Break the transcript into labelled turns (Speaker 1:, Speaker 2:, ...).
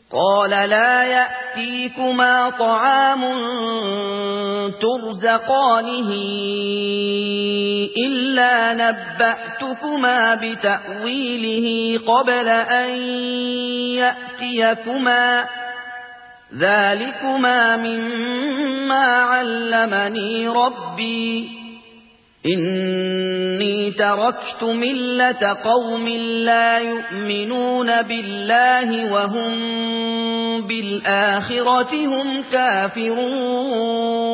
Speaker 1: قال لا يأتيكما طعام ترزقانه إلا نبأتكما بتأويله قبل أن يأتيكما ذلكما مما علمني ربي إني تركت ملة قوم لا يؤمنون بالله وهم بالآخرة هم كافرون